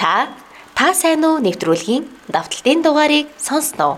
Та сайн уу нэвтрүүлгийн давталтын дугаарыг сонсноо.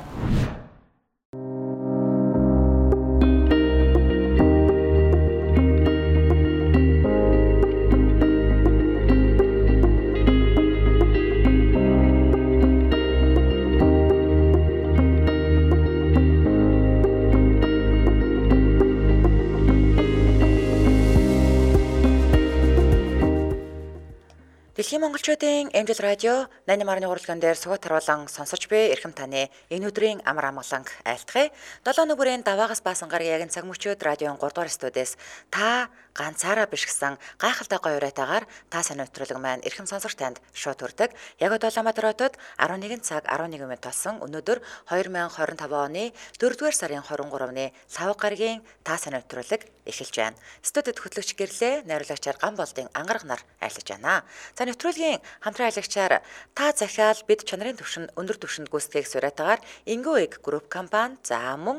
Дэлхийн монголчуудын эмчил радио 88.1 урлагийн дээр сугат харуулан сонсож буй эрхэм таны энэ өдрийн амар амгаланг айлтгая. 7 нүгүрийн даваагаас баасан гарагийн цаг мөчөөд радион 3 дугаар студиэс та ганцаараа биш гэсэн гайхалтай гоё уриатаагаар та сайн нэвтрүүлэг маань эрхэм сонсогч танд шууд хүрдэг. Яг одоо Улаанбаатар хотод 11 цаг 11 минут болсон. Өнөөдөр 2025 оны 4-р сарын 23-ны лав гарагийн та сайн нэвтрүүлэг эхэлж байна. Студид хөтлөгч гэрлээ найруулагчаар ган болдын ангараг нар айлж байна. За нэвтрүүлгийн хамтран аялагчаар та захиал бид чанарын түвшин өндөр түвшинд гүйцэтгэх суриатаагаар Ingoeg Group компани за мөн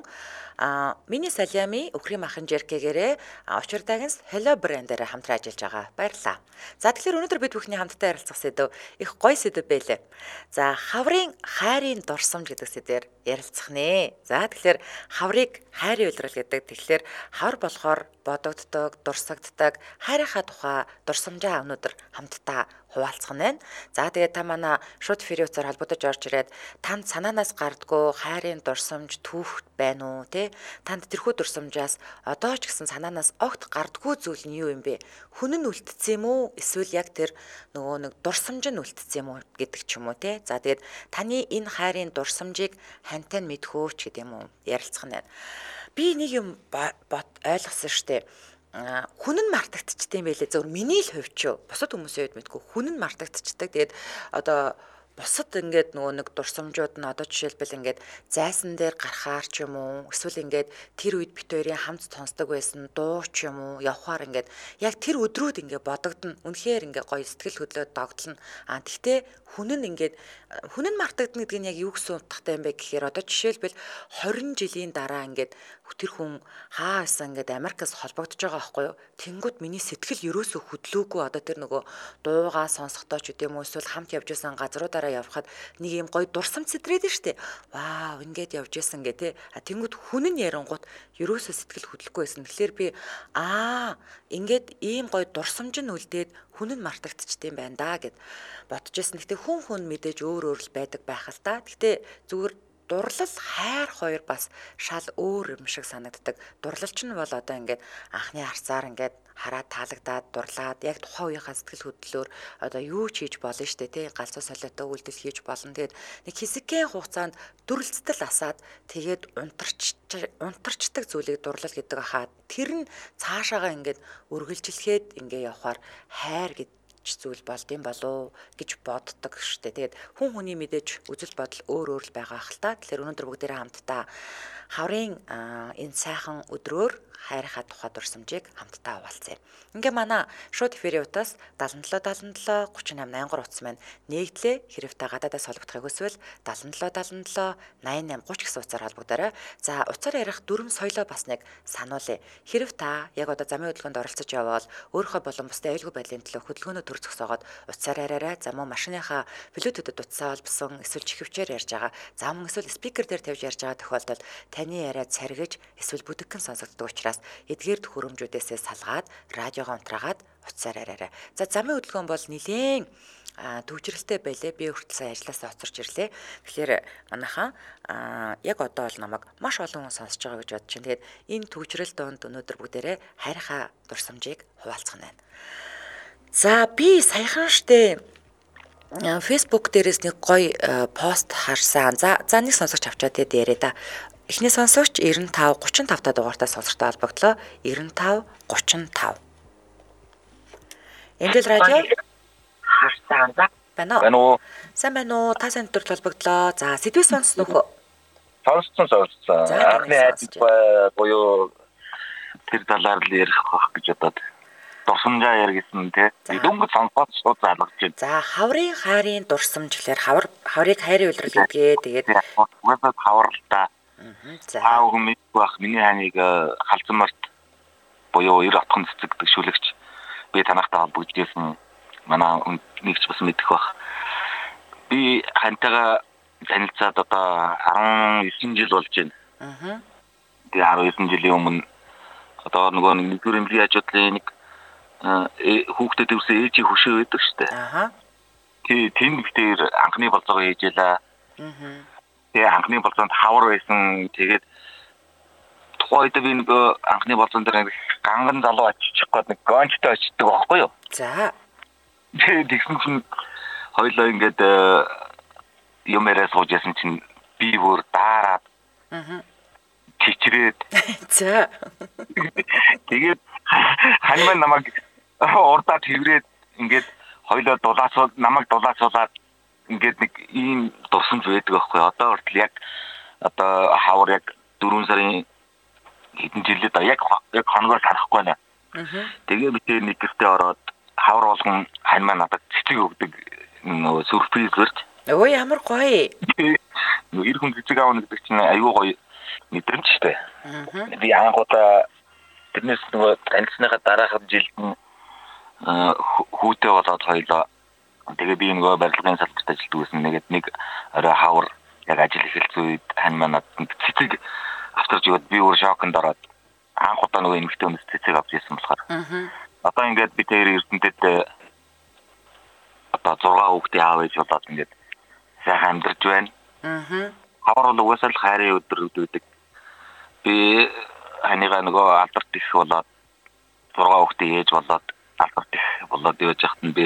Миний Салями Өхрийн Махан Жеркегээрээ Очир Дагнс Hello брэндээр хамтран ажиллаж байгаа. Баярлалаа. За тэгэхээр өнөөдөр бид бүхний хамтдаа ярилцах сэдв их гоё сэдв байлээ. За хаврын хайрын дурсамж гэдэг сэдвээр ярилцах нэ. За тэгэхээр хаврыг хайрын улирал гэдэг. Тэгэхээр хавар болохоор бодогддог, дурсагддаг, хайрынхаа тухай дурсамжаа өнөөдөр хамтдаа хуваалцах нь байна. За тэгээд та манай шууд эфирийн утсаар холбогдож орж ирээд танд санаанаас гардггүй хайрын дурсамж түүх байна уу те? Танд тэрхүү дурсамжаас одоо ч гэсэн санаанаас огт гардггүй зүйл нь юу юм бэ? Хүн нь үлдсэн юм уу? Эсвэл яг тэр нөгөө нэг дурсамж нь үлдсэн юм уу гэдэг ч юм уу те? За тэгээд таны энэ хайрын дурсамжийг хантай нь мэдхүү ч гэдэг юм уу? Ярилцах нь байна. Би нэг юм ойлгосон штэ. Хүн нь мартагдчихдээ юм байлээ. Зөвхөн миний л хувьд ч бусад хүмүүсийн хувьд мэдгүй хүн нь мартагдчихдээ. Тэгээд одоо бусад ингээд нөгөө нэг дурсамжууд нь одоо жишээлбэл ингээд зайсан дээр гарахаар ч юм уу эсвэл ингээд тэр үед бит хоёрын хамт сонсдог байсан дуу ч юм уу явхаар ингээд яг тэр өдрүүд ингээд бодогдно. Үнэхээр ингээд гоё сэтгэл хөдлөөд догтлно. Тэгтээ хүн нь мартагдана гэдэг нь яг юу гэсэн утгатай юм бэ гэхээр одоо жишээлбэл 20 жилийн дараа ингээд тэр хүн хаасан ингээд Америкаас холбогдож байгаа байхгүй юу? Тэнгүүд миний сэтгэл ерөөсөө хөдлөөгүй одоо тэр нөгөө дуугаа сонсохдоо ч үгүй юм уу эсвэл хамт явж исэн газруудаараа явхад нэг юм гоё дурсамж сэтрээд штэ. Вау, ингээд явж исэн гэ тэ. Тэнгүүд хүн нь ярангуут ерөөсөө сэтгэл хөдлөхгүй байсан. Тэгэхээр би ингээд ийм гоё дурсамж нь үлдээд хүн нь мартагдчихдээ юм байна да гэд бодож исэн. Гэтэ хүн мэдээж өөр л байдаг байх л та. Гэтэ зүгээр дурлал хайр хоёр бас шал өөр юм шиг санагддаг. Дурлалч нь бол одоо ингээд анхны харцаар ингээд хараад таалагдаад дурлаад яг тухайн үеийнхаа сэтгэл хөдлөлөөр одоо юу ч хийж болно штэ тий галзуу солиотой үйлдэл хийж болно. Тэгээд нэг хэсэгхэн хугацаанд дүрлцтэл асаад тэгээд унтарчдаг зүйлийг дурлал гэдэг хаа тэр нь цаашаага ингээд үргэлжлэхэд ингээд явхаар хайр гэдэг зүйл болдсон болов гэж боддог штэ. Тэгээд хүний мэдээж үзэл бодол өөр л байгаа хэл та. Тэгэхээр өнөөдөр бүгдээрээ хамтдаа хаврын энэ сайхан өдрөөр хайрынхаа тухай дурсамжийг хамтдаа хуваалцъя. Ингээ манай шууд эфирийн утас 77 77 38 83 утас маань нэгдлээ хэрвээ гадаадаас холбогдохыг хүсвэл 77 77 88 30 гэсэн утсаар холбогдорой. За утсаар ярих дүрм соёлоо бас нэг сануулъя. Хэрв та яг одоо замын хөдөлгөөнд оролцож явбал өөрийнхөө болон бусдын аюулгүй байдлын төлөө хөдөлгөөнөө төр зогсоогоод утсаар яриарай. За мөн машиныхаа блютутэд утсаа холбосон эсвэл чихвчээр ярьж байгаа. За мөн эсвэл спикер дээр тавьж ярьж байгаа тохиолдолд таны яриа царгиж эсвэл бүдэгхэн сонсогддог учраас эдгээр төхөөрөмжүүдээсээ салгаад радиогоо унтраагаад утсаар яриарай. За замын хөдөлгөөн бол нилээн төвчрэлтэй байлээ. Би хүртэл сая ажилласаа оцорч ирлээ. Тэгэхээр манайхан яг одоо бол намайг маш олон хүн сонсож байгаа гэж бодож байна. Тэгээд энэ төвчрэл донд өнөөдөр бүгдээрээ хайрынхаа дурсамжийг хуваалцах нь байна. За би саяхан штэ Facebook дээрээс нэг гоё пост харсан. За нэг сонсогч авчаад тэгээд яриа да. Эхний сонсогч 95 35 та дугаартай сонсогчтой холбогдлоо. 95 35. Эмчил радио харсан за байна уу? Сайн байна уу? Та сайн төрөл холбогдлоо. За сэдвээс сонсон уу? Сонссон. Анхны хайр буюу тэр талаар л ярих байх гэж бодоод дурсамжаа яригсэн тий. Дөнгөж сонсоод шууд залгаж байна. За хаврын хайрын дурсамж гэхээр хаврыг хайрын улирал гэдгээ тэгээд угаасаа хавар л да. За хүн мэдгүй бах миний ханыг халзан март буюу 90 отхон цэцэг гişүүлэгч би танахтай холбогдсон манай нэгч бас мэдэх бах. би хантайгаа танилцаад одоо 19 жил болж байна. Аа. Тэгээ 19 жилийн өмнө одоо нөгөө нэг төрөмлийн ажлын нэг хүүхдэд өвсөн ээжийн хөшөө байдаг шүү дээ. Аа. Тэнд битээр анхны болцоогоо ээжээлээ. Аа. Тэгээ анхны болцоонд хавар байсан. Тэгээд тухайд би нэг анхны болцоон дээр ганган залуу очих гээд нэг гончтой очдөг байхгүй юу? За. Тэгсэн чинь хоёлоо ингээд юм яриа сууж ясан чинь би бүр даараад чичрээд За. тэгээд хань намайг урдаа тэрврээд ингээд хоёлоо намайг дулаацуулаад ингээд нэг ийм дурсамж байдаг байхгүй одоо хүртэл яг одоо хавар яг 4 сарын хэдэн жилээ да яг хоногоор санахгүй байна. Тэгээ би тэр нэг гэртээ ороод хавар болгон хань маань надад цэцэг өгдөг нөгөө сюрприз барьж. Өө ямар гоё. Нөгөө ир хүн цэцэг аавна гэдэг чинь аюу гоё мэдрэмж штэ. Би анхудаа тэрнээс нөгөө танилцсныхаа дараах жилд хүүтэй болоод хоёлоо тэгээ би нөгөө барилгын салбарт ажилладаг байсан. Нэгэд нэг орой хавар яг ажил эхэлсэн үед хань манад цэцэг авчирч өгөөд би өөр шоконд ороод анхудаа нөгөө эмэгтэй хүнээс цэцэг авч ирсэн болохоор. Одоо ингээд би тэр эрдэнэтэд одоо 6 хүүхдийн аав ээж болоод ингээд сайхан амьдарч байна. Хавар бол угаасаа л хайрын өдөр үүдэг. Би ханыгаа нөгөө алдарт их болоод 6 хүүхдийн ээж болоод алдарт их болоод явж байхад нь би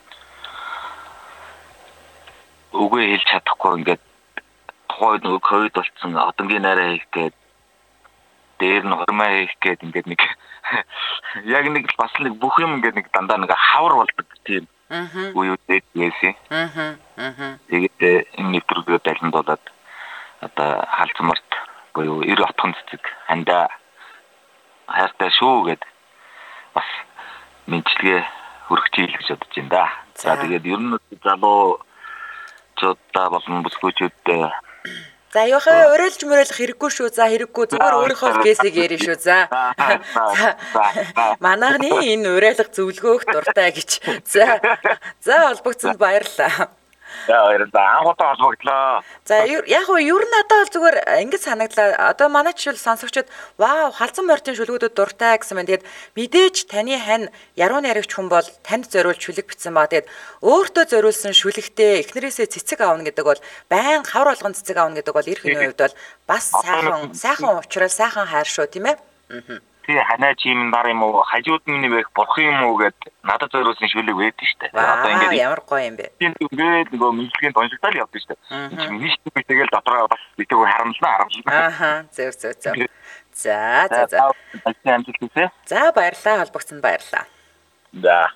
үгүй хэлж чадахгүй ингээд тухайд нөгөө ковид болцсон одонгийн найраа хийх гээд дээр нь хормоо хийх гээд ингээд нэг яг нэг бас нэг бүх юм ингээд нэг дандаа нэг хавар болдог тийм үеүдээ байсан. Тэгээд энэ нэвтрүүлгээ байланд болоод одоо халзмарт буюу 90 отхон цэцэг хандаа хайртай шүү гэд бас мэдчилгээ хүргэж ийл гэж бодож байна да. За тэгээд ер нь залуучуудаа болон бүсгүүчүүдтэй За яхаа уриалж мөрөөлөх хэрэггүй шүү. За хэрэггүй зүгээр өөрийнхөө кейсийг ярина шүү. За. Манайхны энэ уриалга зөвлгөөх дуртай гэж. За холбогдсонд баярлалаа. За баярлалаа. Анхудаа холбогдлоо. За яг уу ер нь надад бол зүгээр ингэж санагдлаа. Одоо манай жишээл сонсогчдод вау халзан морьтын шүлгүүдэд дуртай гэсэн мэт тэгээд мэдээж таны хань ярууны яригч хүн бол танд зориулж шүлэг бичсэн баа. Тэгээд өөртөө зориулсан шүлэгтээ эхнэрээсээ цэцэг аавна гэдэг бол байн хавар болгон цэцэг аавна гэдэг бол эр хүний хувьд бол бас сайхан уучрал сайхан хайр шүү тийм ээ. тий ханаа чим нар юм уу хажууд минь байх бурхан юм уу гэд надад зориулсан шүлэг байдаг штэ. Одоо ингээд ямар гоё юм бэ. Тэгээд нөгөө мэдлэгийн тоншигтал явдаг штэ. Энд чинь минь штэ тэгэл дотроо бас битүү харамлаа. Ааха зөв. За. За баярлалаа холбогдсонд баярлалаа. За.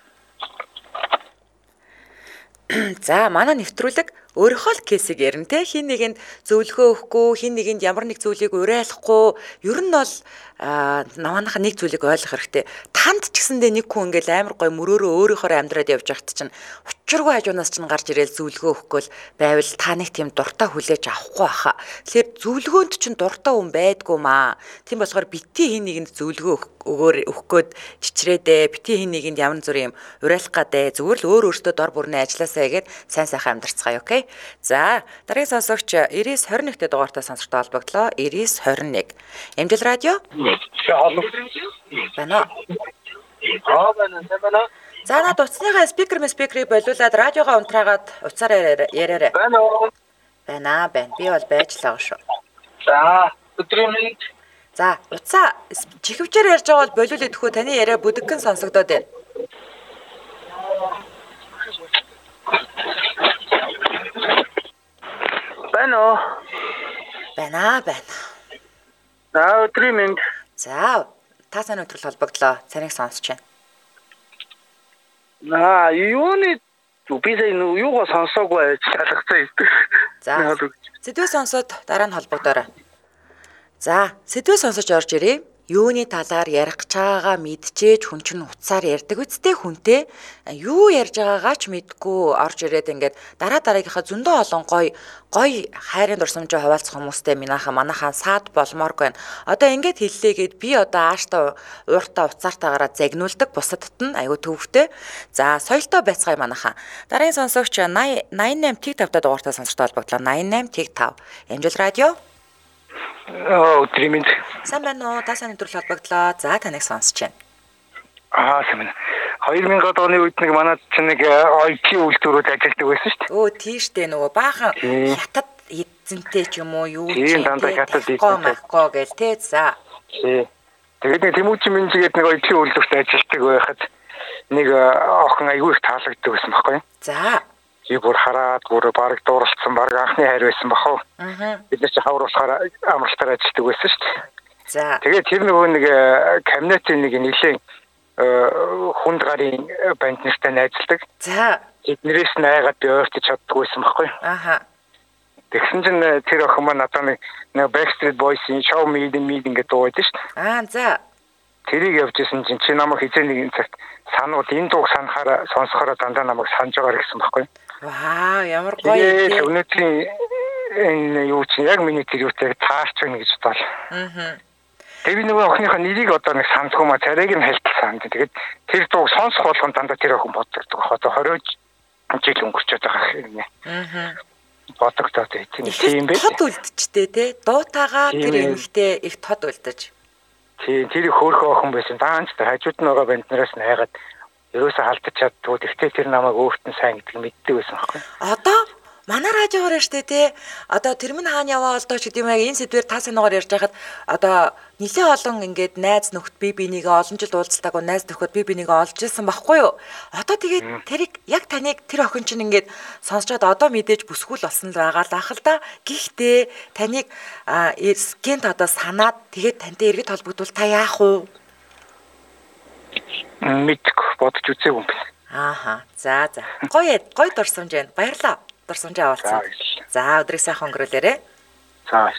За манай нэвтрүүлэг өөрийнхөө л кейсийг ярина те хин нэгэнд зөвлөгөө өгөхгүй хин нэгэнд ямар нэг зүйлийг уриалахгүй ер нь бол намаанах нэг зүйлийг ойлгох хэрэгтэй танд ч гэсэндээ нэг хүн ингээл амар гой мөрөөрөө өөрийнхөө амьдраад явж байхад чинь учиргүй хажуунаас чинь гарч ирээл зөвлөгөө өгөхгүй л байвал та нэг тийм дуртай хүлээж авахгүй баха тэгэхээр зөвлөгөөнд чинь дуртай хүн байдгүй маа тийм болохоор бити хин нэгэнд зөвлөгөө өгөх гээд чичрээдээ бити хин нэгэнд ямар зүр юм уриалах гадэ зүгээр л өөртөө дор бүрнээ ажилласаа гэгээд сайн сайхан амьдарцгаая окей. За дараагийн сонсогч 9921-т дугаартай сонсогчтой холбогдлоо 9921 Эмжил радио байна. За над утасныхаа спикерийг болиулаад радиогоо унтраагаад утсаар яриарай. Байна. Би бол байж л байгаа шүү. За өдрийн минь За утсаа чихвчээр ярьж байгаа бол болиулээд хөө таны яриа бүдэгхэн сонсогдоод байна. Байна. За өдрийн минь. За та сайн өдрөл холбогдлоо. Цанийг сонсож Аа байна. юуны би юугаа сонсоогүй шалгацсан. За сэдвээ сонсоод дараа нь холбогдоорой. За сэдвээ сонсож орж ирээ. юуны талаар ярих гэж байгаагаа мэдчихэж хүн чинь утсаар ярьдаг үсттэй хүнтэй юу ярьж байгаагаа ч мэдгүй орж ирээд ингээд дараагийнхаа зөндөө олон гоё хайрын дурсамжаа хуваалцах хүмүүстэй манайхаа саад болмооргүй байна. Одоо ингээд хэллээгээд би одоо ааштай ууртаа уцаартаагаараа загнуулдаг бусадт нь айгүй төвхтэй. За соёлтой байцгаая манайхаа. Дараагийн сонсогч 88.5 дугаартай сонсогчтой холбогдлоо. 88.5 Амжилт радио. Өдрийн мэнд. Сайн байна уу? Та сайн өдрөл холбогдлоо. За таныг сонсож байна. Сайн байна. 2000 оны үед нэг манайд ч нэг IT үйлдвэрүүд ажилладаг байсан шүү дээ. Тийштэй нөгөө баахан хятад эзэнтэй ч юм уу юу ч юм дандаа хятад эзэнтэй гэл тэ за. Тэгээд нэг Тэмүүжин Минжигээд нэг IT үйлдвэрт ажилладаг байхад нэг охин аягүй их таалагддаг байсан байхгүй юу? За. Би бүр хараад бүр баг дууралцсан баг анхны хайр байсан бахав. Бид нар чи хавар болохоор амралтаар ажилладаг байсан шүү дээ. За. Тэгээд тэр нөгөө нэг кабинетийн нэг нэлийн хүнд гарын банд нартай найзалдаг. За. Тэднэрээс найгаад би ойртож чаддгүй байсан байхгүй юу? Тэгсэн чинь тэр охин маань надад нэг Backstreet Boys-ийн Show Me гэдэг дуу байдаг шүү дээ. За. Тэрийг явжсэн чинь чи намайг хизээ нэгэн цагт санууд энэ дууг санахаараа сонсохоор дандаа намайг санаж байгаа гэсэн байхгүй юу? Вау, ямар гоё юм. Өнөөдрийн энэ юу чи яг миний тэр юутай таарч байна гэж бодлоо. Тэр нөгөө охиныхаа нэрийг одоо нэг сандгүй ма царайг нь хайлтсан. Тэгээд тэр дууг сонсох болгон дандаа тэр охин боддог. Одоо 20 жил өнгөрчөөд байгаа юм. Бодогдоод тийм байх. Тод үлдчихтэй те. Дуутаага тэр эмэгтэй их тод үлдэж. Тийм тэр хөөхөө охин байсан. Даанч хажууд нь байгаа банднараас найгаад ерөөсө халдаж чаддгүй. Тэгтээ тэр намайг өөртөө сайн гэдгийг мэддэг байсан байхгүй. Одоо манай радиогоор штэ те. Одоо Тэрмэн хааны яваа олдоо ч гэдэм яг энэ сэдвээр та санаагаар ярьж байхад одоо нэлээ олон ингээд найз нөхд бие бинийгээ олон жил уулзтаагүй найз нөхөд бие бинийгээ олж ирсэн байхгүй юу? Одоо тэгээд тэрийг яг таныг тэр охин чинь ингээд сонсчоод одоо мэдээж бүсгүүл болсон л байгаа л ах л да. Гэхдээ таныг скент одоо санаад тэгээд тантай эргэж холбогдвол та яах вэ? Мэдгүй бодож үзээгүй юм байна. За. Гоё дурсамж байна. Баярлалаа. Дурсамжаа авалцсан. За өдрийг сайхан өнгөрүүлээрэй. За.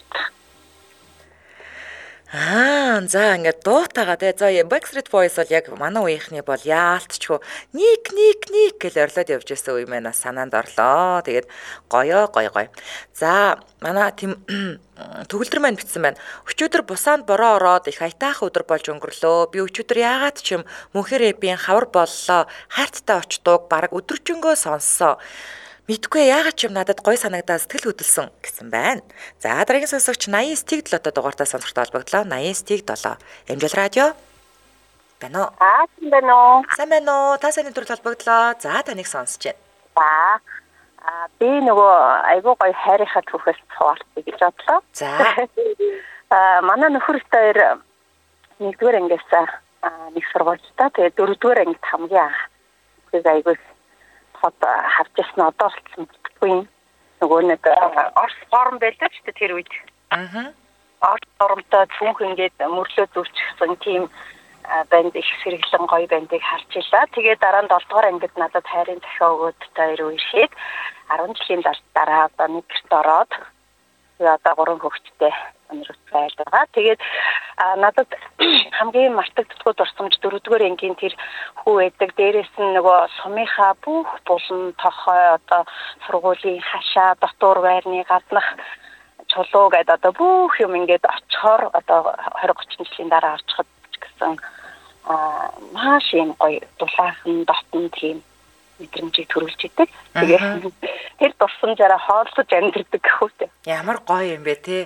За ингээд дуутаага те. За Backstreet Boys бол яг манай үеийнхний бол яалтчгүй ник гэж орлоод явж байсан үе мэнэ санаанд орлоо. Тэгээд гоё. За манай төгөлдөр маань бичсэн байна. Өчигдөр бусаанд бороо ороод их айтаах өдөр болж өнгөрлөө. Би өчигдөр яагаад ч юм мөнхөр эпийн хавар боллоо. Хайрттай очдууг баг өдөржингөө сонссоо. Мэдгүй яагаад ч юм надад гоё санагдаад сэтгэл хөдлсөн гэсэн байна. За дараагийн сонсогч 89.7 дугаартай сонсогчтой холбогдлоо. 89.7 Амжилт радио. Байна уу? Сайн байна уу? Та сайн өдрөл холбогдлоо. За таныг сонсож байна. Би нөгөө айгуу гоё хайрынхаа түүхээс цууртыг гэж бодлоо. За. Манай нөхөртэй нэгдүгээр ангиас нэг сургуультай. Тэгээд дөрөвдүгээр ангид хамгийн анх. Тэгээд айгуу харж ирсэн одоо болчихсон гэдэггүй. Нөгөө нэг орс форм байлаа ч тэр үед. Орс формтой цүнх ингээд мөрлөө зүрчсэн тийм банд их сэргэлэн гоё бандыг харж илаа. Тэгээд дараа нь 7 дугаар ангид надад хайрын захиа өгөөд хоёр ирээд 10 жилийн дараа одоо нэг гэрт ороод одоо 3 хүүхэдтэй өнөрөд байлгаа. Тэгээд надад хамгийн мартагддаггүй дурсамж 4-р ангийн тэр хүү байдаг. Дээрээс нь нөгөө сумынхаа бүх булан тохой одоо сургуулийн хашаа дотор байрны гаднах чулуу гэдэг одоо бүх юм ингээд очихоор одоо 20-30 жилийн дараа орчиход гэсэн маш юм гоё дулаахан дотн тийм мэдрэмжийг төрүүлж идэг. Тэгээд тэр дурсамжаараа хооллож амьдэрдэг гэхүүтэй. Ямар гоё юм бэ те.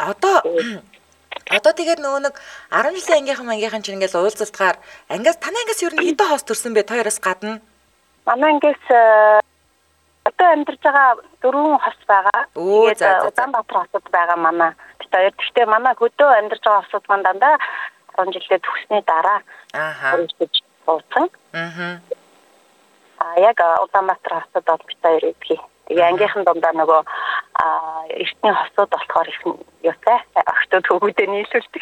Одоо тэгээд нөгөө нэг 10 жилийн ангийнхан чинь ингээд уулзалтгаар ангиас танай ангиас ер нь хэдэн хоос төрсөн бэ? Хоёроос гадна. Манай ангиас одоо амьдарч байгаа 4 хос байгаа. Тэгээд Улаанбаатар хотод байгаа манай. Гэхдээ манай хөдөө амьдарч байгаа хосууд маань дандаа 10 жилдээ төгснөний дараа уулзсан. Яг Улаанбаатар хотод бол бид хоёр идэх. Тэгээ ангийнхан дундаа нөгөө эртний хосууд болохоор их юутай охтууд хөвгүүдээ нийлүүлдэг.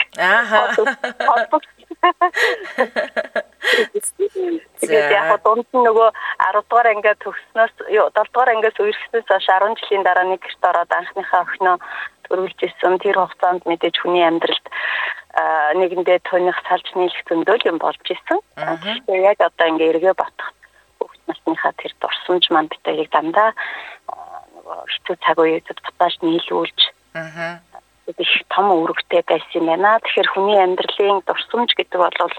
Тэгээд яг дунд нь нөгөө 10 дугаар анги төгснөөс 7 дугаар ангиас үерхснээс хойш 10 жилийн дараа нэг гэрт ороод анхныхаа охиноо төрүүлж ирсэн. Тэр хугацаанд мэдээж хүний амьдралд нэгэндээ түүнийх салж нийлэх зөндөл юм болж исэн. Тэгэхээр яг одоо ингээ эргээ ботох хүүхд насныхаа тэр дурсамж маань биднийг дандаа нөгөө хэцүү цаг үеүүдэд ботаж нийлүүлж их том үүрэгтэй байсан юм байна. Тэгэхээр хүний амьдралын дурсамж гэдэг бол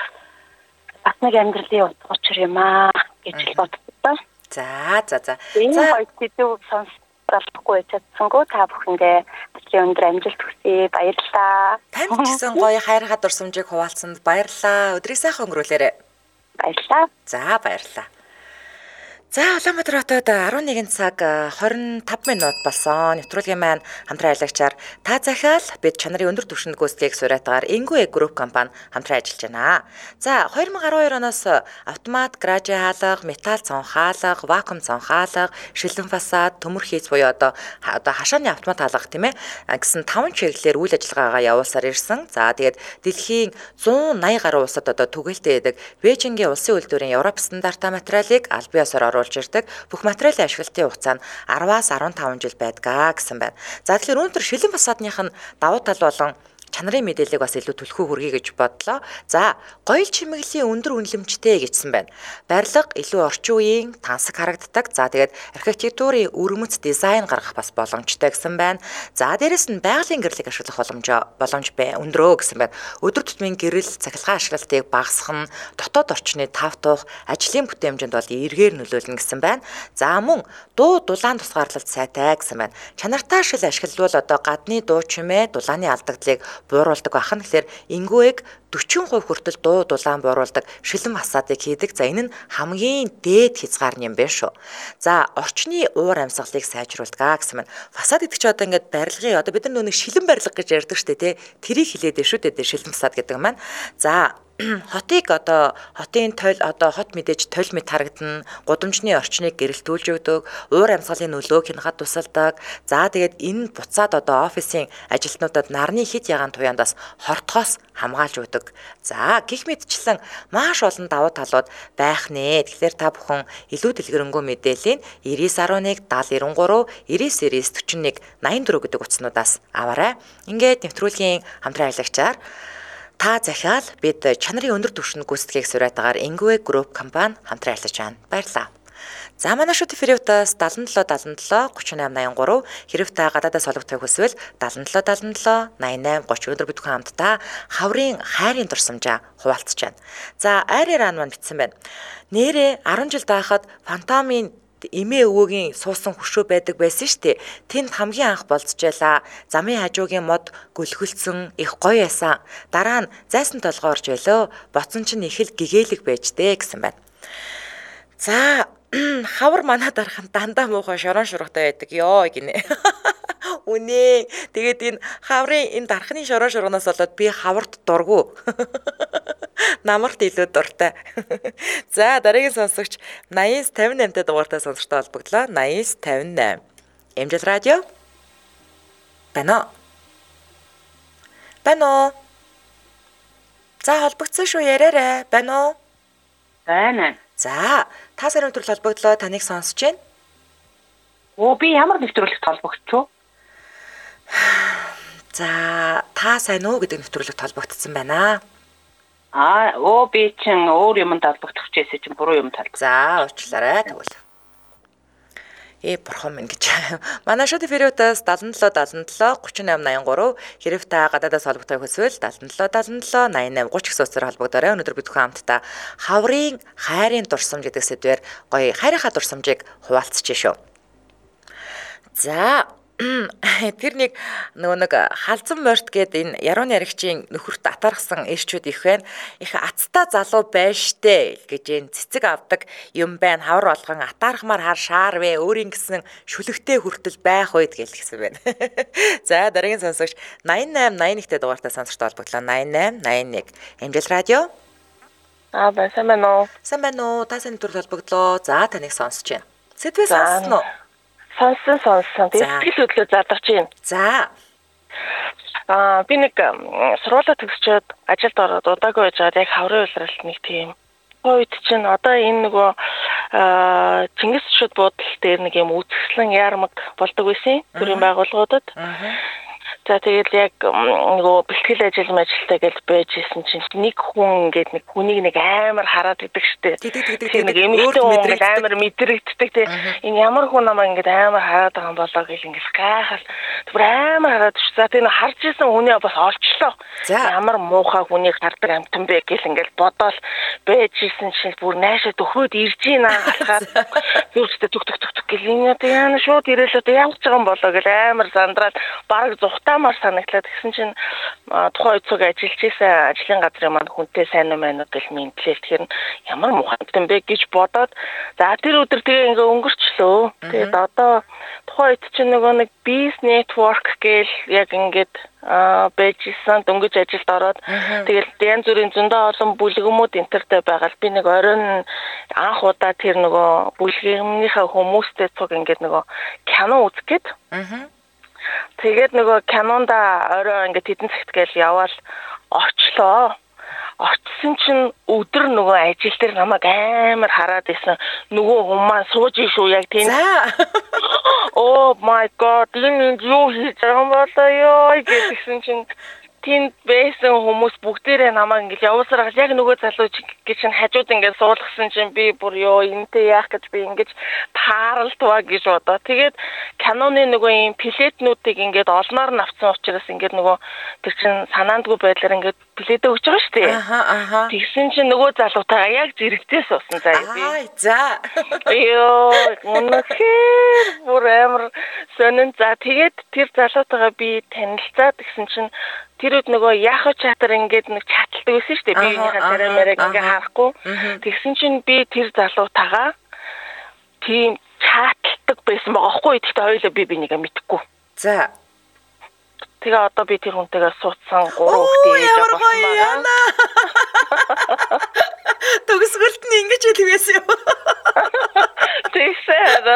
бас нэг амьдралын утга учир юм аа гэж боддог. За. Энэ хоёр хэдүү сонсохгүй чадсангүй та бүхэндээ өндөр амжилт хүсье. Баярлалаа. Танд ч гэсэн гоё хайрхаа дурсамжийг хуваалцсанд баярлалаа. Өдрийг сайхан өнгөрүүлээрэй. Баярлалаа. За баярлалаа. За Улаанбаатар хотод 11 цаг 25 минут болсон. Нэвтрүүлгийн маань хамтран аялагчаар та захиал бид чанарын өндөр түвшинд гүйцэтгэлийг сураатгаар Ingwe Group компани хамтран ажиллаж байна. За 2012 оноос автомат гаражи хаалга, металл цонхаалга, вакуум цонхаалга, шилэн фасад, төмөр хийц буюу одоо хашааны автомат хаалга тийм ээ гэсэн 5 чиглэлээр үйл ажиллагаагаа явуулсаар ирсэн. За тэгээд дэлхийн 180 гаруй улсад одоо түгээлтэй байдаг Бээжингийн улсын үйлдвэрийн Европ стандартаа материалыг аль биесээр оруулж ирдэг. Бүх материалын ашиглалтын хугацаа нь 10-аас 15 жил байдгаа гэсэн байна. За тэгэхээр өнөөдөр шилэн фасадных нь давуу тал болон чанарын мэдээллийг бас илүү түлхүү хүргэе гэж бодлоо. За, гоёл чимэглийн өндөр үнэлэмжтэй гэсэн байна. Барилга илүү орчин үеийн тансаг харагддаг. За, тэгээд архитектурын өргөмөц дизайн гаргах бас боломжтой гэсэн байна. За, дээрэс нь байгалийн гэрлийг ашиглах боломж өндөрөө гэсэн байна. Өдөр тутмын гэрэл, цахилгаан ашиглалтыг багасгах нь дотоод орчны тав тух, ажлын бүтээмжинд бол эргээр нөлөөлнө гэсэн байна. За, мөн дулаан тусгаарлалт сайтай гэсэн байна. Чанартай шил ашиглавал одоо гадны дуу чимээ, дулааны алдагдлыг бууруулдаг бахан. Тэгэхээр Ingwe-г 40% хүртэл дулаан бууруулдаг шилэн фасадыг хийдэг. За энэ нь хамгийн дээд хязгаар юм байна шүү. За орчны уур амьсгалыг сайжруулдаг гэсэн байна. Фасад гэдэг чинь одоо ингээд барилгын одоо бид нар нэг шилэн барилга гэж ярьдаг шүү дээ тий. Тэрийг хэлээд байна шүү дээ шилэн фасад гэдэг маань. За хотын тойл хот мэдээж тойл мэд харагдана, гудамжны орчныг гэрэлтүүлж өгдөг, уур амьсгалын нөлөөг хянахад тусалдаг. За тэгээд энэ буцаад офисын ажилтнуудад нарны хит ягаан туяандаас хортгоос хамгаалж өгдөг. За гих мэдчлэн маш олон давуу талууд байх нэ. Тэгэхээр та бүхэн илүү дэлгэрэнгүй мэдээллийг 9911 7093 99 41 84 гэдэг утаснуудаас аваарай. Ингээд нэвтрүүлгийн хамтран аялагчаар та захиал бид чанарын өндөр түвшинд гүйцэтгэлийг сураатгаар Ingwe Group компани хамтран ажиллаж байна. Баярлалаа. За манай шүт эфирээс 77 3883 хэрэг та гадаадаас олгохыг хүсвэл 77 88 30 өндөр бүхэн хамтдаа хаврын хайрын дурсамжаа хуваалцж байна. За айрын маань бичсэн байна. Нэрээ 10 жил даахад фантомын эмээ өвөөгийн суусан хөшөө байдаг байсан штэ. Тэнд хамгийн анх болцжээлаа. Замын хажуугийн мод гөлгөлцсөн их гоё ясан. Дараа нь зайсан толгой орж байлоо. Боцсон чинь их л гэгээлэг байжтэй гэсэн байна. За хавар манаа дарахын дандаа муухай шорон шургатай байдаг ёо гинэ. Үнэ. Тэгээд энэ хаврын энэ дарахны шорогноос болоод би хаварт дургу. Намарт илүү дуртай. За дараагийн сонсогч 8058-тай дугаартай сонсогчтой холбогдлоо. 8058. Эмжил радио. Бано. За холбогдсон шүү яраарай. Бано. Байна. За та сарын өдрөл холбогдлоо таныг сонсож байна. Би ямар нэвтрүүлэгт холбогдчихв? За та сайн уу гэдэг нэвтрүүлэгт холбогдсон байна. Би чинь өөр юмд холбогдох гэсэн чинь буруу юм талбар. За уучлаарай тэгвэл. Бурхан минь гэж. Манай шууд эфирээс 77 3883 хэрэг та гадаадаас холбогдохыг хүсвэл 77 88 30 гэсэн утсаар холбогдорой. Өнөөдөр бид бүхэн хамтдаа хаврын хайрын дурсамж гэдэг сэдвээр гоё хайрынхаа дурсамжийг хуваалцж шүү. За тэр нэг халзан морт гээд энэ ярууны аригчийн нөхөрт атархсан эрчүүд их байна. Их ацтай залуу байж штэ гэж цэцэг авдаг юм байна. Хавар болгон атаархмаар хар шаар вэ. Өөрийн гэсэн шүлэгтэй хүртэл байх үед гэл гэсэн байна. За дараагийн сонсогч 8881-тэй дугаартай сонсогчтой холбогдлоо. 8881 Эмжил радио. Сайн байна уу? Сайн байна уу? Та сайн төрөл холбогдлоо. За таныг сонсож байна. Сэдвээ сонссон уу? Сонсон. Сэтгэл хөдлөлөө зардаг чинь. За. Би нэг сургуулаа төгсчөөд ажилд ороод удаагүй байжгаад яг хаврын улиралд нэг тийм үед чинь одоо энэ нөгөө Чингис шүд буудлын дээр нэг юм үүсгэсэн яармаг болдог байсан төрийн байгууллагуудад. За тэгээд яг нөгөө бэлтгэл ажилтай гэж байж исэн чинь нэг хүн ингээд нэг хүнийг нэг амар хараад идэг штэ. Тэг нэг эмэгтэй хүн амар мэдрэгддэг те. Энэ ямар хүн намайг ингээд амар хараад байгаа юм болоо гэл ингээд гайхал. Түр амар хараад ш. За тэгээд харж исэн хүнээ бас олчлоо. Ямар муухай хүнийг хардаг амтан бэ гэл ингээд бодоол байж исэн чинь бүр наашаа төхөөд ирж ийна алхаад юустай түк гэл энэ яана шууд ирээлээ явж байгаа юм болоо гэл амар сандраад бараг зүхтаамаар санагдлаа. Тэгсэн чинь тухайн үеиг ажиллаж исэн ажлын газрын маань хүнтэй сайн юмнууд гэл мэдлээ. Тэгэхээр ямар мухамтан бэ гэж бодоод за тэр өдөр тэгээ ингээ өнгөрчлөө. Тэгээд одоо тухайн үед чинь нөгөө нэг Biz Network гэл яг ингээд байж исэн дөнгөж ажилд ороод тэгэл янз бүрийн зөндөө олон бүлгэмүүд интертэй байгаа. Би нэг оройн анх удаа тэр нөгөө бүлгэмийнхаа хүмүүстэй цуг ингээд нөгөө кино үзэх гээд тэгээд нөгөө кинонда орой ингээд хэдэн цагт гээл яваал очлоо. Очсон чинь өдөр нөгөө ажил дээр намайг амар хараад исэн. Нөгөө хүмүүс сууж шүү яг тийм. Oh my god, энэ юу хийж байгаа юм болоо ёо гэсэн чинь тэнд байсан хүмүүс бүгдээрээ намайг ингэж явуулсараа яг нөгөө залуу гэж чинь хажууд ингэж суулгасан чинь би бүр ёо энтэй яах гэж би ингэж тааралдваа гэж бодоо. Тэгээд киноны нөгөө юм плетнүүдийг ингэж олноор нь авсан учраас ингэж нөгөө тэр чинь санаандгүй байдлаар ингэж плетэ өгч байгаа шүү дээ. Тэгсэн чинь нөгөө залуутайгаа яг зэрэгтээ суусан заяа би. За. Ёо үнэхээр бүр амар сонин. За тэгээд тэр залуутайгаа би танилцаад гэсэн чинь тэр үед нөгөө яах чатар ингээд нэг чаталдаг байсан шүү дээ. Биенийхээ тариамарыг ингээд харахгүй. Тэгсэн чинь би тэр залуутайгаа тийм чаталдаг байсан байгаа хгүй. Тэгтээ хоёулаа би бинийгээ мэдхгүй. За. Тэгээ одоо би тэр хүнтэйгээ суудсан 3 хүүхдээ ээж болсон байгаа. Төгсгөлт нь ингэж хэлвэсэн юм. Тэгсээр.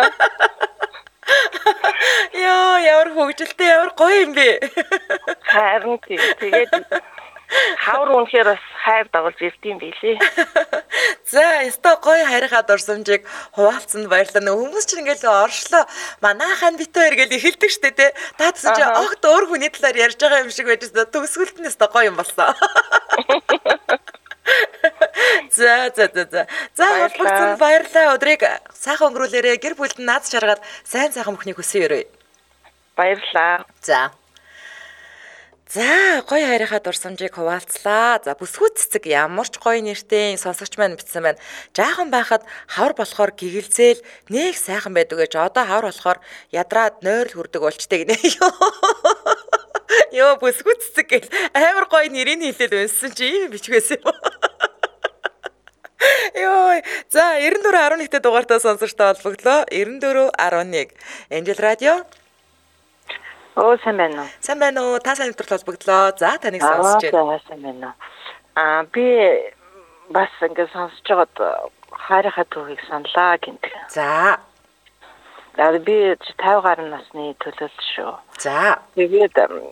Яа, ямар хөвгөлтэй ямар гоё юм бэ. Харин тэгээд хавар үнэхээр бас хайр дагуулж ирдэм билээ. За, өстой гоё харихаа дурсамжийг хуваалцсанд баярлалаа. Нөгөө хүмүүс чинь ингээл оршлоо. Манайхан бит хоёр гэж эхэлдэг штэ тий. Та гэсэн чинь огт өөр хүний талаар ярьж байгаа юм шиг байж байгаа. Төгсгөлт нь өстой гоё юм болсон. За. За, холбогдсон баярлалаа. Өдрийг сайхан өнгөрүүлээрэ. Гэр бүлд нь наад чаргаад сайн мөхнийг хүсэн өрөө. Баярлалаа. За, гоё харихаа дурсамжийг хуваалцлаа. За, бүсгүй цэцэг ямар ч гоё нэртэй сонсогч маань бичсэн байна. Жаахан байхад хавар болохоор гэгэлзээл нэг сайхан байдаг гэж одоо хавар болохоор ядраад нойрл хүрдэг болчтой гинэ. Йоо, бүсгүй цэцэг гэл амар гоё нэрийг хэлээд өнсөн чи ийм бичгээс юм. Йоо, за 94.1-т дугаартаа сонсогчтой холбогдлоо. 94.1 Angel Radio. Сайн байна уу? Сайн байна уу? Та сайн нэвтрүүлэлт холбогдлоо. За, таныг сонсож байна. Сайн байна уу? Би бас ингэ сонсож байгаад хайрхаа түүхийг саналаа гэнтэг. За. Би 50 гаруй насны төлөөлөл шүү. За. Тэгээд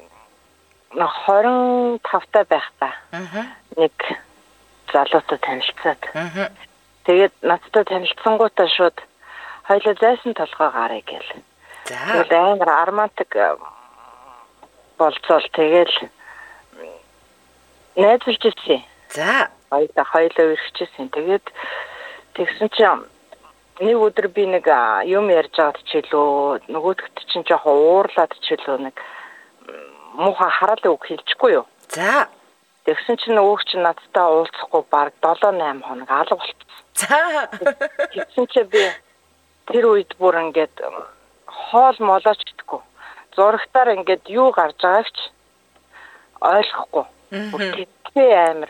25 байхдаа нэг залуутай танилцаад. Тэгээд надтай танилцсангуудаа шууд хоёлоо зайсан толгой гарыг гэл. За. Тэгээд амар романтик болцол тэгэл найзалж ирсэн. За. Хоёлоо ирчихсэн. Тэгээд тэгсэн чинь нэг өдөр би нэг юм ярьж байгаад чилөө нөгөөдөгт чинь жоохон уурлаад чилөө нэг муухай хараалын үг хэлчихгүй юу. За. Тэгсэн чинь нөгөөг чинь надтай уулзахгүй баг 7-8 хоног алга болчихсон. За. Тэгсэн чинь би тэр үед бүр ингээд хоол молооч гэдэггүй. Зурагтаар ингээд юу гарч байгааг ч ойлгохгүй. Тэгээ амар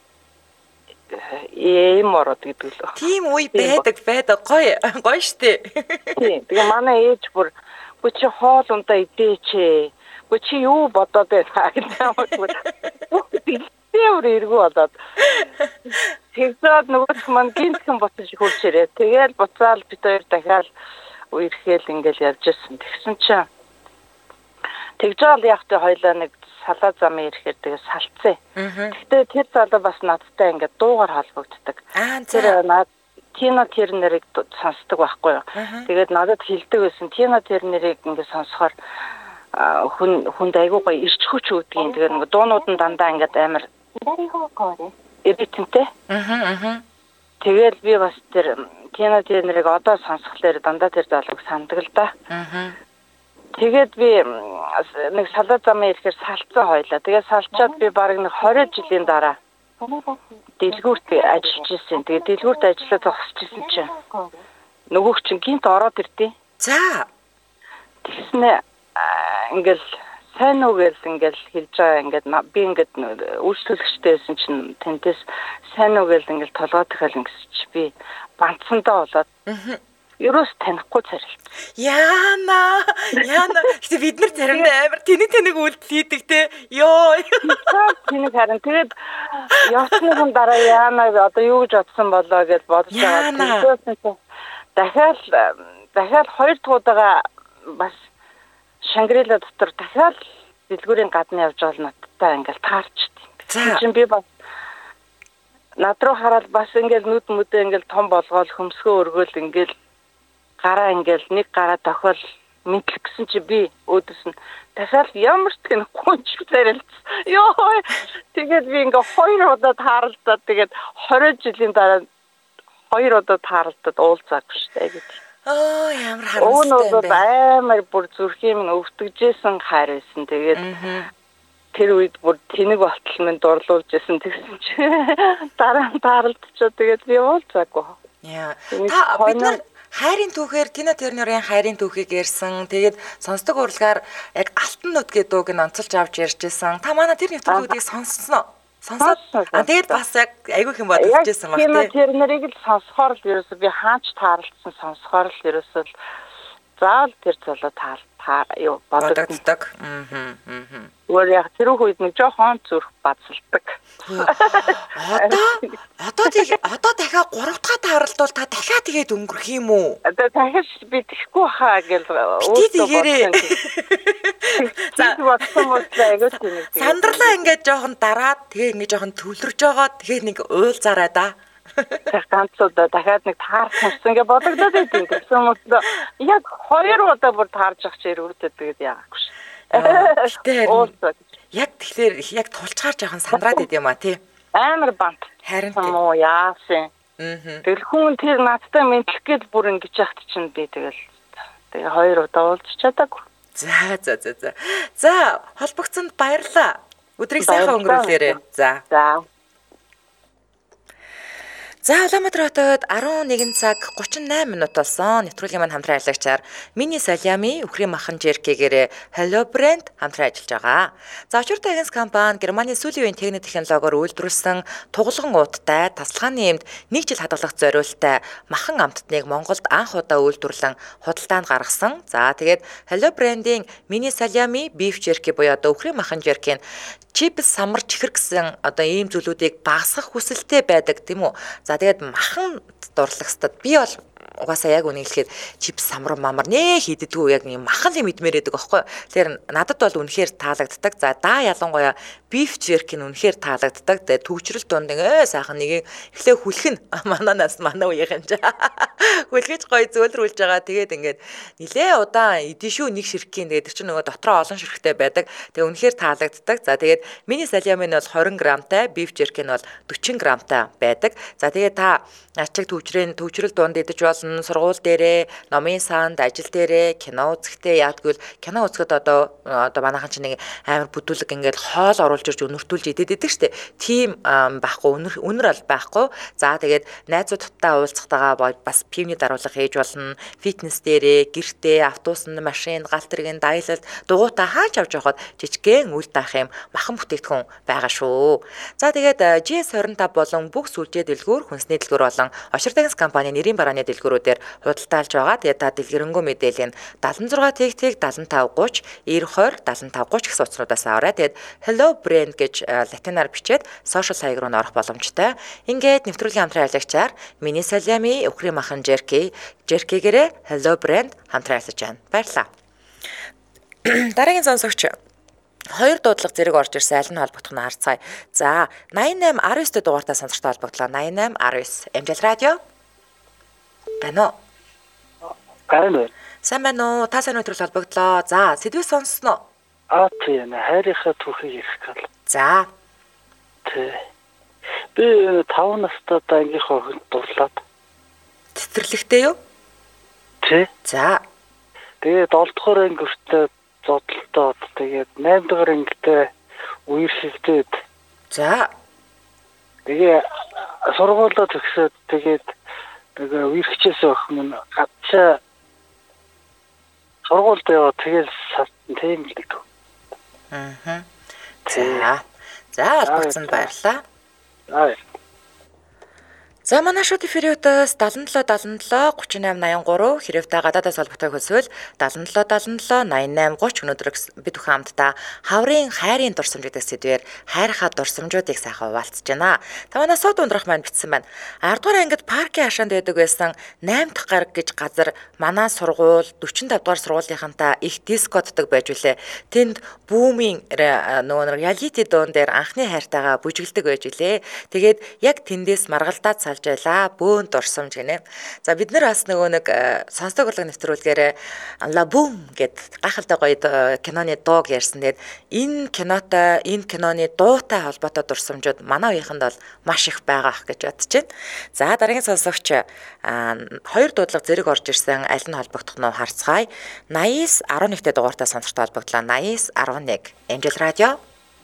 ийм ороод гэдэг лөө. Тийм үе байдаг гоё штэ. Тийм. Тэгээ манай ээж бүр "Гү чи хоол ундаа идээч. Гү чи юу бодоод байна" гэдэг юм. Тэр эргүү болоод. Тэгсээд нөгөөх маань гинтхэн буцаж хурж ирээ. Тэгээл буцаал бид хоёр дахиад үерхэл ингээл явж ирсэн. Тэгсэн чинь тэгжэл яхтай хоёлаа нэг салаа замын ирэхээр тэгээ салцсан. Гэтэ тэр залуу бас надтай ингээд дуугаар холбогддог. Тэр над Тина Тернерийг сонсдог байхгүй юу. Тэгээд надад хэлдэг байсан. Тина Тернерийг ингээд сонсохоор хүнд айгүй гоё ирч хүч үүдгийн тэгээд нэг дуунууд нь дандаа ингээд амар эрдэнэтэй. Тэгээд би бас тэр кино тэрнэрийг одоо сонсхолоор дандаа тэр залууг санддаг л да. Тэгээд би нэг салаа замын ирэхээр салцсан хойлоо. Тэгээд салчаад би баг нэг 20 жилийн дараа дэлгүүрт ажиллаж ирсэн. Тэгээд дэлгүүрт ажиллаад зогсож ирсэн чинь нөгөөх чинь гинт ороод ирдээ. За. Тэгснэ ингээл сайн уу гэж ингээл хэлж байгаа ингээд би ингээд үйлчлүүлэгчтэйсэн чинь тэнтэс сайн уу гэж ингээл толгойд ихэл ингэсч би бантсандаа болоод ерөөс танихгүй царилт. Яана. Гэтэ бид нар заримдаа амар тэнэг үйлдэл хийдэг те. Йоо. Тэнэг харин тэгээд явцны дараа яана одоо юу гэж бодсон болоо гэж бодож байгаа. Дахиад 2 дугаараа бас Шангрила дотор дахиад дэлгүүрийн гадна явж байгаа надтай ингээл таарчдیں۔ За чинь би бас над руу хараад бас ингээл нүд мүдээ ингээл том болгоол хөмсгөө өргөөл ингээл гараа ингээл нэг гараа тохиол мэдлэг гэсэн чи би өөдөөс нь дахиад ямар ч гэн гонч зарилц. Йоо. Тэгээд би ингээ 2 удаа тааралдаад тэгээд 20 жилийн дараа 2 удаа тааралдаад уулзаагүй шүү дээ гэж. Ямар харамсалтай юм бэ. Амар бүр зүрхийн минь өвтгөжсэн хайр байсан. Тэгээд тэр үед бүр тэнэг болтол минь дурлуулж байсан тэгсэн чи дараа нь тааралдчихоо тэгээд би уулзаагүй. Яа. Та бид нар хайрын түүхээр Тина Тернерийн хайрын түүхийг ярьсан. Тэгээд сонсдог урлагаар яг алтан нүд гэдэг дууг нь онцолж авч ярьжсэн. Та манай тэр нэвтрүүлгүүдийг сонссон уу? Сонсоод. Тэгээд бас яг айгүй хэм бодчихжсэн баг тийм. Тэр нэрийг л сонсохоор л ерөөсөө би хаач таарлцсан сонсохоор л ерөөсөө заал тэр залуу юу бодогддог. Өөр яг тэр үед нэг жоохон зүрх бацалдаг. Одоо дахиад 3 дахь тааралдвал та дахиад тэгээд өнгөрөх юм уу? Одоо дахиж би тэхгүй хаа гэж өөдөө Сандарлаа ингээд жоохон дараад тэгээ ингээд жоохон төвлөрж байгаа. Тэгээ нэг уулзаарай да. Ганцудаа дахиад нэг таарах юмсан гэж бодогдоод байт. Тэгсэн юм уу? Яг 2 удаа бүр таарж ах чи өрөөдөд тэгээд яагаахгүй ш. Яг тэгэхээр яг тулчгаар жоохон сандраад байд юм а тий. Амар бант. Харин тийм үү яасан. Тэгэл хүн тэр надтай мэдлэх гээд бүр ингэж яхад чинь би тэгээ 2 удаа уулзч чадаагүй. За холбогцонд баярлаа. Өдрийг сайхан өнгөрүүлээрэй. За. За Улаанбаатар хотод 11 цаг 38 минут болсон. Нэвтрүүлгийн маань хамтран ажиллагчаар Mini Salyami Үхрийн махан Жеркегээрээ Hello Brand хамтран ажиллаж байгаа. За очиртой агенц компани Германы сүүлийн үеийн техник технологиор үйлдвэрлэсэн тугалган ууттай тасалгааны эмд 1 жил хадгалах зориулттай махан амттныг Монголд анх удаа үйлдвэрлэн худалдаанд гаргасан. За тэгээд Hello Brand-ийн Mini Salyami Beef Jerky буюу одоо Үхрийн махан Jerky чипс самар чихэр гэсэн одоо ийм зүйлүүдийг багасгах хүсэлтэй байдаг тийм үү. За тэгээд махан дурлагстад би бол угаасаа яг үнийг хэлэхэд чипс самар мамар нэ хийдэггүй яг нэг махан юм идмээр байдаг аахгүй. Тэгэхээр надад бол үнэхээр таалагддаг. За ялангуяа beef jerky нь үнэхээр таалагддаг. Тэгээд төвчрөл дунд сайхан нэг эхлээ хүлхэн мананаас манай үеийнхэн ч хүлгэж гоё зөөлрүүлж байгаа. Тэгээд ингээд нилээ удаан идэв шүү нэг ширхгийн. Тэгээд тэр чинь нөгөө дотроо олон ширхтэй байдаг. Тэгээд үнэхээр таалагддаг. За тэгээд Mini Salyami нь бол 20 грамтай, beef jerky нь бол 40 грамтай байдаг. За тэгээд та ачиг төвчрөл дунд идэж болно. Сургууль дээрээ, номын санд, ажил дээрээ, кино үзэхдээ яадгүй кино үзэхэд одоо манайхан чинь нэг амар бүдүүлэг ингээд хоол оруулж ирж өнөртүүлж идэдэг штэ. Тим байхгүй, өнөр бол байхгүй. За тэгээд найзуудтай уулзахтайгаа бас пивний даруулга хийж болно. Фитнес дээрээ, гэртээ, автобусны машин, галт тэргийн даялалд дугуйтаа хаач авч явахад жижигхэн үйл даах юм махан бүтээгдэхүүн байгаа шүү. За тэгээд GS25 болон бүх сүлжээ дэлгүүр, хүнсний дэлгүүр болон Оширтагс компани нэрийн барааны дэлгүүрүүдээр худалдаалж байгаа. Тэгээд та дэлгэрэнгүй мэдээлэл нь 76 75 30 90 20 75 30 гэсэн утаснуудаас аваарай. Тэгээд Hello Brand гэж латинаар бичээд сошиал хаяг руу орох боломжтой. Ингээд нэвтрүүлгийн хамтран ажиллагчаар Mini Salyami Үхрийн махан Jerky-гээрээ Hello Brand хамтран ажиллаж байна. Баярлалаа. Дараагийн сонсогч 2 дуудлага зэрэг орж ирсэн аль нь холбогдох нь харцгаая. За 88 19 дугаартай сонсогчтой холбогдлоо. 88 19 Амжилт радио. Бано. Гарна уу? Сайн байна уу? Та сайн өдрөл холбогдлоо. За сэдвээ сонссноо. тийм хайрынхаа түүхийг ярих гал. За. Тий. Би 5 настай ангийнхаа охинд дурлаад. Цэцэрлэгтэй юу? Тий. За. Тэгээд 7 дугаар анги өртөө зодтолдоод тэгээд 8 дугаар ангитай үерхэгдээд. За. Тэгээ сургуулаа төгсөөд тэгээд тэгээ үерхчээс охин нь гадчаа сургуульд яваа тэгэл тийм л гэдэг. Аа. За. За, албацсан баярлаа. За манай шууд эфириутаас 77 77 38 83 хэрвээ гадаадаас холбоотой хөлсвөл 77 77 88 30 өнөөдөр бид бүхэн хамтдаа хаврын хайрын дурсамж гэдэг сэдвээр хайрхаа дурсамжуудыг сайхан хуваалцж байна. Та манай сууд ундрах маань бичсэн байна. 10 дугаар ангид паркийн хашаанд байдаг байсан 8 дахь гараг гэж газар манай сургууль 45 дугаар сургуулийнхантай их дискотдаг байж үлээ. Тэнд бүүмийн нөгөө реалити дуун дээр анхны хайртайгаа бүжгэлдэг байж үлээ. Тэгээд яг тэндээс маргалдаад жайлаа бөөн дурсамж гинэ. За бид нар бас нөгөө нэг сонсдог урлаг нэвтрүүлгээр лабум гэд гайхалтай гоё киноны дууг ярьсан. Тэгээд энэ кинотой энэ киноны дуутай холбоотой дурсамжууд манай үеийнхэнд бол маш их байгаа ах гэж бодож байна. За дараагийн сонсогч 2 дуудлага зэрэг орж ирсэн аль нь холбогдох нь харцгаая. 80-с 11-т дугаартай сонсогчтой холбогдлоо. 80-с 11 Амжилт радио.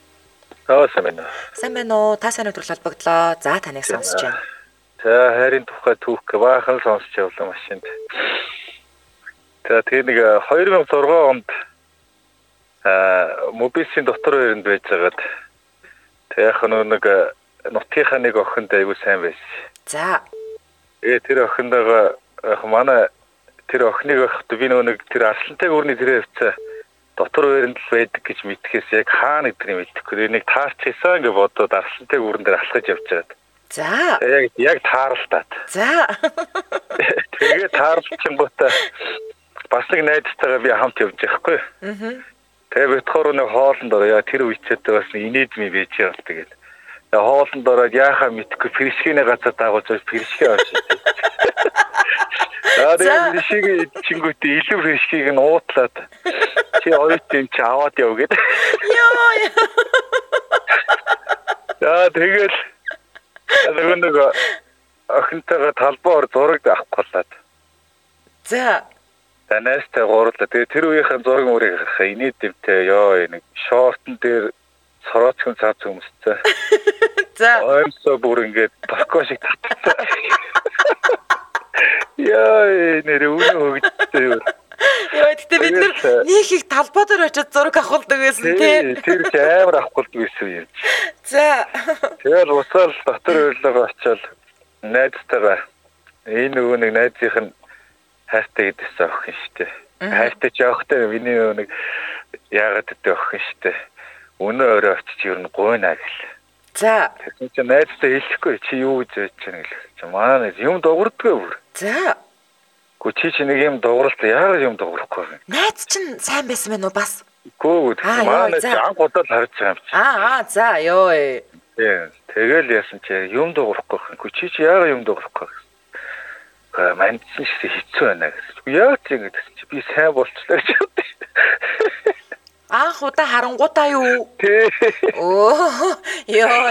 Сайн байна уу? Та сайн өдрөл холбогдлоо. За таныг сонсож байна. За хайрын тухай түүх баахан сонсч явлаа машинд. Тэгээ нэг 2006 онд мобильсийн дотор байранд байж байгаад тэг яг нэг нутгийнхаа нэг охинд аягүй сайн байсан. За. Тэр охиндоо яг манай тэр охиныг байхдаа би нэг тэр арслантай гүрний тэр хавцаа дотор байранд л байдаг гэж мэдхээс яг хаана гэдгийг мэдэхгүй. Нэг таарч хийсэн гэж бодоод арслантай гүрэн дээр алхаж явж байгаад. За. Яг таарлтаад. За. Тэгээ таарлчихгоотаа бас нэг найзтайгаа би хамт явж байхгүй. Тэгээ битгаар нэг хоолнд ороо тэр үечээд бас инээдми байж байгаа тэгээд. Хоолнд ороод яахаа мэдхгүй фришкийн газар дагуулж фришкээ авч. Тэгээд фришкийг чингүүтээ илүү фришкийг нь уутлаад чи оюутан чи аваад яв гэдэг. Йоо. Тэгээд нэг охинтойгоо талбаар зураг авах болоод. За. Танайстай гурлаа. Тэгээ тэр үеийнхэн зураг мөрийг харахаа инээдэмтэй ёо нэг шортон дээр сороочхон цааз хүмүүстэй. За. Оймсоо бүр ингээд бако шиг татсан. Яа нэр үнэ хөгжтэй юу. Яа тэгтээ бид нар нэг их талбай дээр очиод зураг авахулдаг байсан тий. Тэр амар авахулдаг байсан юм. За. Тэгэл усаал дотор өрлөгөө очиод найзтайгаа энэ нөгөө нэг найзынх нь хайртай гэдээсээ охин штэ. Хайртай ч явахтай миний нэг яагаад гэдэг охин штэ. Өнөө өрөө очиж ер нь гойнаа гэл. За. Тэгсэн чинь найзтай хэлэхгүй чи юу гэж бодож байна гэл. Чи манай юм дуурдгаа бүр. За. Чи нэг юм дууралт яагаад юм дуурахгүй вэ? Найз чинь сайн байсан мэн үү бас? Гүү манай анх удаа харж байгаа юм чи. За ёо. Тэгэл яасан чи юм дуурахгүй вэ? Чи яагаад юм дуурахгүй вэ? Манд чинь хэцүү байна гэсэн. Яа ч ингэ гэсэн чи би сайн болчлаа гэж бодсон. Анх удаа харангуудаа юу? Тий. Оо ёо.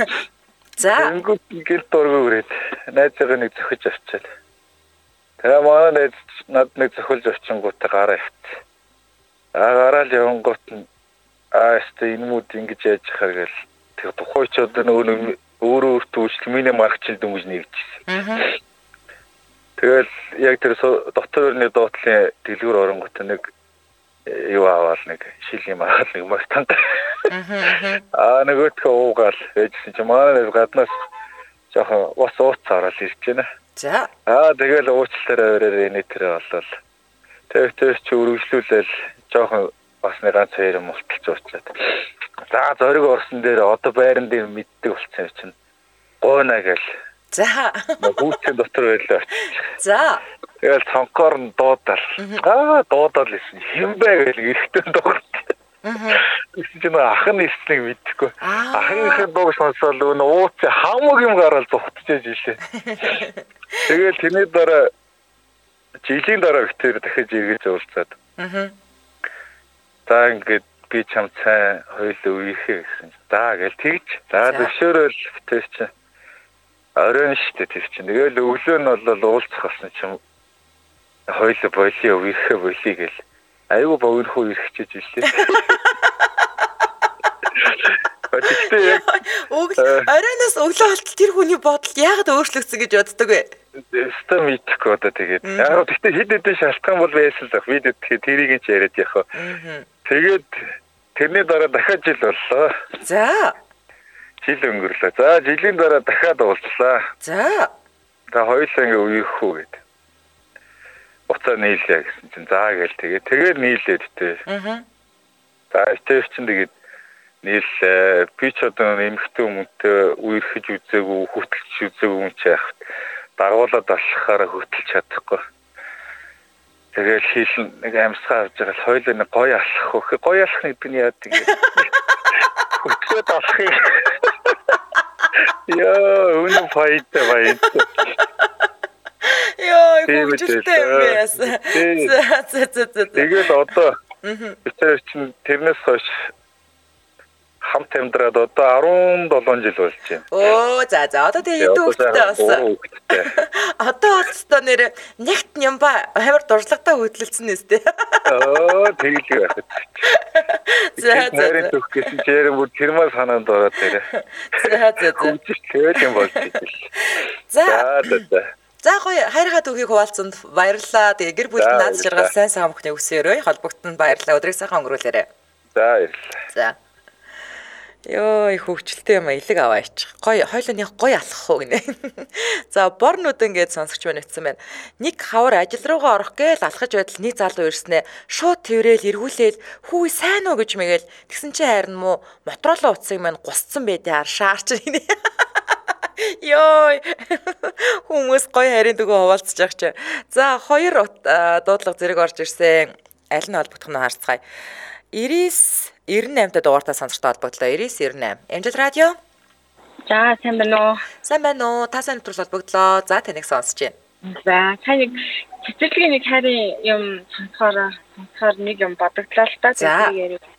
За. Гэл дургүй үрээд найзгаа нэг зөхөж авчаад. Тэгээ манай найз над нэг зөхөлж очингуудаа гараа хвт. Гараал явангууд нь энэ мууд ингэж яаж яхаар гэл тэг тухайч одоо өөрөө түүжл миний маркчил дүмж нэгжсэн. Тэгэл яг тэр дотор өрний дуудлын дэлгүүр оронгууд нэг юу аваад нэг шил юм аваад нэг мартанд. Нөгөөдхөө уугаал ээжсэн чи манай гаднаас жоохон ус ууц ороод ирж байна. За. Тэгэл уучлаарай өрөөрэй нэтэр болол. Тэр чи үргэлжлүүлэл жоохон бас нэг ганц хоёр мулталж уучлаад. За зориг орсон дээр одоо байран дээр мэддэг болцсон юм чинь. Гойна гэл. За. Хүүхдийн дотор байлаа. За. Тэгэл цонхоор нь дуудаал. Дуудаал лсэн. Хэм бэ гэл эрэхтэн дуугар. Тэгсэн чинь ах нь ирснийг мэдхгүй. Ахынхаа дууг сонсоод өөн ууц хамаг юм гараад зүхтжээж илээ. Тэгэл тэрний дараа жилийн дараа битээр дахиж эргэж уулзаад. За ингээд би чам цай хоёул үеийнхээ гэсэн. За гэл тэгж. За зөвшөөрөл тэр чинь оройн штэ тэр чинь. Тэгэл өглөө нь бол уулзах болсон чинь хоёул болио үеийнхээ болиё гэл. Айгу богинохоо ирчихэж билээ. Өчигдөр оройноос өглөө болтол тэр хүний бодол яагаад өөрчлөгдсөн гэж боддог вэ? Систем мэдхгүй одоо тэгээд яг гэхдээ хэд хэдэн шалтгаан бол байсан л бид тэгэхээр тэрийг ч яриад яах вэ. Тэгээд тэрний дараа дахиад жил боллоо. За. Жил өнгөрлөө. За жилийн дараа дахиад уулзлаа. За. За хоёулаа ингээ үеихгүй гээд. Уцаа нийлээ гэсэн чинь заа гээл тэгээд нийлээд тээ. За тэр чинь тэгээд нийлээ. Би ч одоо эмхтэн хүмүүнтэй үерхэж үзээгүй, хөтлөж үзээгүй юм чи яах. Даргуулаад алхахаараа хөтлөж чадахгүй. Тэгэл хийлэн нэг амьсгаа авч байгаа л хоёулаа нэг гоё алхах хөх. Гоё алхах гэдэг нь яа гэдэг. Хөтлөөд алхах. Яа, үнэн баяртай. Йоо, хөвчтэй юм яасан. За. Тэгээд одоо бид чинь тэрнээс хойш хамт амьдраад одоо 17 жил болж байна. Оо, за. Одоо тэгээ хэдэн хүүхэдтэй болсон. Одоо болцоо нэр нэгт юм ба амар дурслагтай хөдөлсөн нэстэй. Оо, тэгэлгүй байх. За. Тэгсэн чинь бүр тэр маа санаанд ороод тэрэ. За. Хөдөлгөөд юм болж байна. За. За гоё хайрхаа түүхийг хуваалцсанд баярлалаа. Тэгээ гэр бүлд наад жаргал сайн мөхний өсөөрөө холбогдсон баярлалаа. Өдрийг сайхан өнгөрүүлээрэй. За баярлалаа. За. Йоо их хөвчлөлтэй юм илэг аваач. Гоё хойлооны гоё алхах уу гинэ. За борнууд ингээд сонсогч байна гэсэн байна. Нэг хавар ажил руугаа орох гээл алхаж байтал нэг залуу ирснэ. Шууд тэрэл эргүүлээл хүү сайн уу гэж мэгээл тэгсэн чинь харин муу моторолоо утсыг мань гусцсан байдээ шаарч гинэ. Йой хүмүүс гоё харин дөгөө хуваалцж байгаа ч. За хоёр дуудлага зэрэг орж ирсэн. Аль нь холбогдох нь харцгаая. 98-та дугаартаа сонсогчтой холбогдлоо. 9998. Амжилт радио. За сайн байна уу? Сайн байна уу? Та сайн нэвтрүүлэг холбогдлоо. За таныг сонсож байна. За та нэг цэцэрлэгийн нэг харин юм сонсохоор нэг юм бодогдлоо л та тэгээд яриад.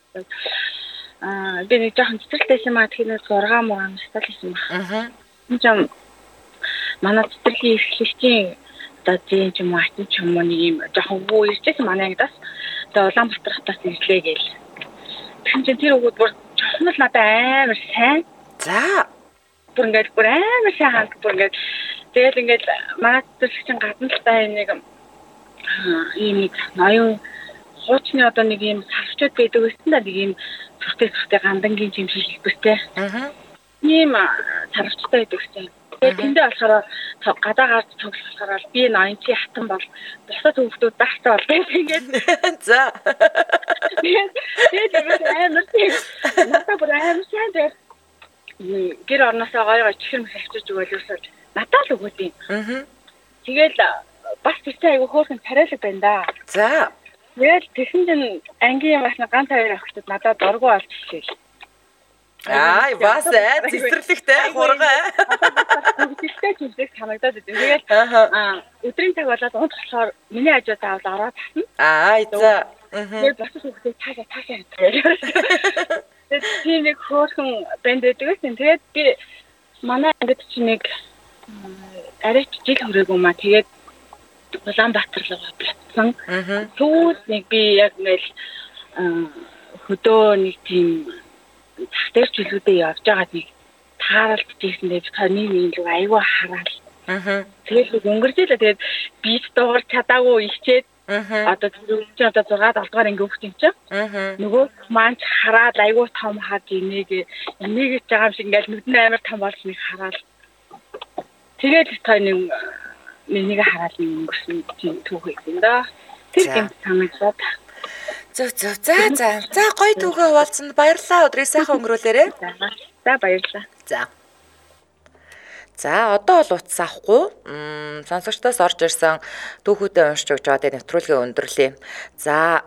Би нэг жоохон цэцэрлэгтэйсэн маа тэгэхээр 6 муу настай л байсан ба. Жам манай цэцэрлэгийн эрхлэгчийн одоо зэн ч юм уу атин ч юм уу нэг юм жоохон бүү ирчихсэн манай ангидаас одоо Улаанбаатар хотоос ирлээ гээл. Тэгсэн чинь тэр өгөөд бүр жоохон л надад амар сайн. За. Бүр ингээд бүр амар сайн ханд бүр ингээд тэгэл ингээд манай цэцэрлэгчийн гадна талтай нэг ийм нэг ноён хуучны одоо нэг юм сарчууд байдаг гэсэн да нэг юм цогтой гандангийн юм шиг хэлбэртэй. Ийм тархчтай байдаг гэсэн. Тэгээд тэндээ болохоор гадаа гарч тоглохоор би ноёнчи хатан бол бусад хүүхдүүд багтаа бол тэгээд за. Тэгээд амар надад бүр амар сайн дээр гэр орносоо гоё чихэр мэс авчиж өгөөлөөсөж надад л өгөөд юм. Тэгээд бас тиймээ айгу хөөрхөн тариалаг байна да. За. Тэгээд тэгсэн чинь ангийн бас ганц хоёр охтод надад дургу олж ирсэн. Ай бас цэцэрлэгтэй хургаа. Цэцэрлэгтэй зүйлс хамагдаад идэв. Тэгээд өдрийн цаг болоод унт болохоор миний хажуу таавал ороод тасна. Ай за. Тэгээд бас хүүхдээ таашаа гэдэг. Тэгээд тийм нэг хөөрхөн бэнд байдаг гэсэн. Тэгээд би манай ангид чи нэг арайч жил хүрээгүй маа. Тэгээд Улаанбаатар руу батсан. Түүд нэг би яг ингээл хөдөө нэг тийм тэр жилүүдээ явж байгаа нэг тааралт хийсэндээ таны нэг л аюу хараал. Тэгээд өнгөржлээ. Тэгээд бит дуугар чадаагүй ихчээд одоо чи одоо 6 7 дугаар ингээ өгч юм чи. Нөгөө маань хараад аюу том хаад энийг хийж байгаа юм шиг ингээл нүдэн амар том болж нэг хараал. Тэгээд таны нэг хараал өнгөрсөн тийм түүх юм да. Тэр юм санагдаад. За гоё түүхээ хуваалцсанд баярлалаа. Өдрийг сайхан өнгөрүүлээрэй. За баярлалаа. За одоо бол утас авахгүй. Сонсогчдоос орж ирсэн түүхүүдээ уншиж өгч байгаа нэвтрүүлгээ өндөрлөе. За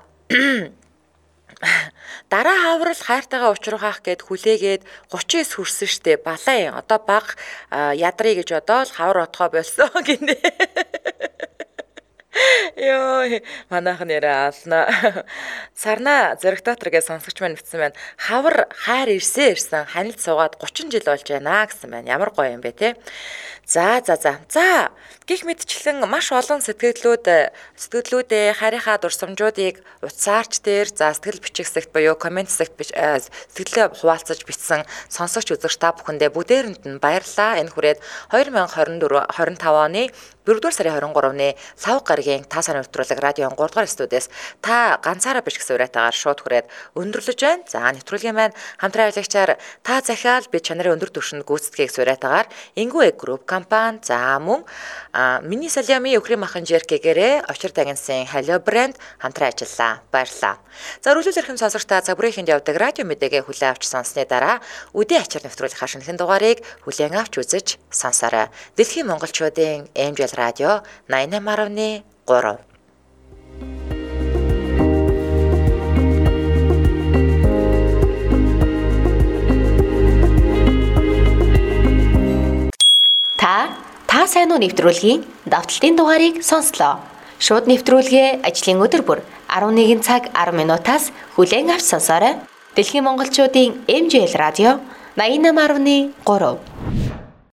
дараа хаврал хайртайгаа учруулах гэд хүлээгээд 39 хүрсэн штэ. Балаа одоо баг ядрыг гэж бодоол хавар отгоо болсон гинэ. Йоо, манайхан нэрээ ална. Сарна зэрэг дооторгээ сонсогч маань битсэн байна. Хавар хайр ирсэн ханилд суугаад 30 жил болж байна гэсэн байна. Ямар гоё юм бэ те. За гих мэдчлэн маш олон сэтгэлдлүүдээ харийнхаа дурсамжуудыг утсаарч дээр сэтгэл бичих хэсэгт буюу комент хэсэгт сэтгэлээ хуваалцаж бичсэн сонсогч үзэгч та бүхэндээ бүгдээрэнд нь баярлалаа. Энэ хүрээд 2024-25 оны 4-р сарын 23-ны лав гарагийн та сайн нэвтрүүлэг радион 3-р студиэс та ганцаараа биш гэсэн уриатаагаар шууд хүрээд өндөрлөж байна. За нэвтрүүлгийн маань хамтран авлагчаар та захиал бид чанарын өндөр түвшинд гүйцэтгэе гэсэн уриатаагаар Ингүэ групп компани за мөн миний салями өхрийн махан жеркэгээрээ очир тагинсан халио брэнд хамтран ажиллаа. Баярлалаа. За өргөлөл эрхэм сонсогч та цаг бүрийн хэнд явдаг радио мэдээгээ хүлээн авч сонссны дараа үдийн ачаар нэвтрүүлэх шинэхэн дугаарыг хүлээн авч үзэж сонсоорой. Дэлхийн монголчуудын MJ радио 88.3. Та сайн уу нэвтрүүлгийн давталтын дугаарыг сонслоо. Шууд нэвтрүүлгээ ажлын өдөр бүр 11 цаг 10 минутаас хүлээн авч сонсоорой. Дэлхийн монголчуудын MJ радио 88.3